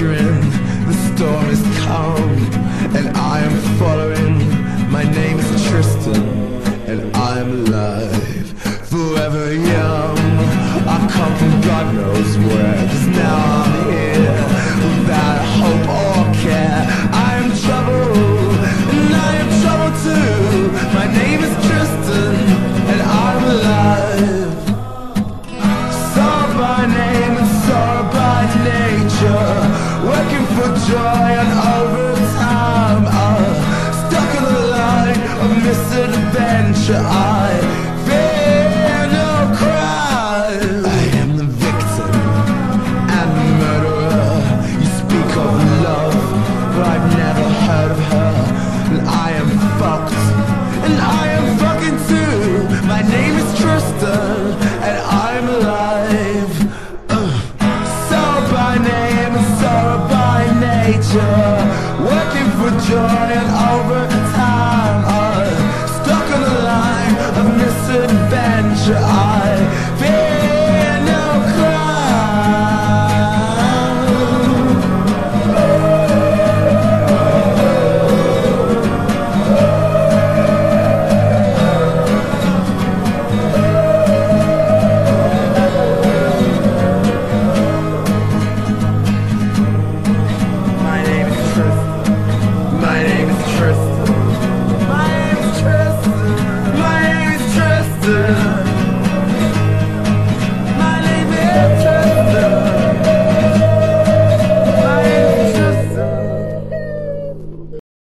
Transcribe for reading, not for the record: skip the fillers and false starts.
whispering, the storm is calm, and I am following. My name is Tristan, and I am alive, forever young. I come from God knows where, 'cause now I'm here, without hope or care. I am trouble, and I am trouble too. My name is Tristan, and I'm alive. Sorrow by name and sorrow by nature, working for joy and overtime. Stuck in the line of misadventure. I fear no crime. I am the victim and the murderer. You speak of love, but I've never heard of her. And I am fucked, and I am fucking too. My name is Tristan, and I'm alive. Sorrow by name and sorrow by nature, working for joy and overtime. Stuck on the line of misadventure. I fear no My name is Tristan. My name is Tristan. My name is Tristan. My name is Tristan.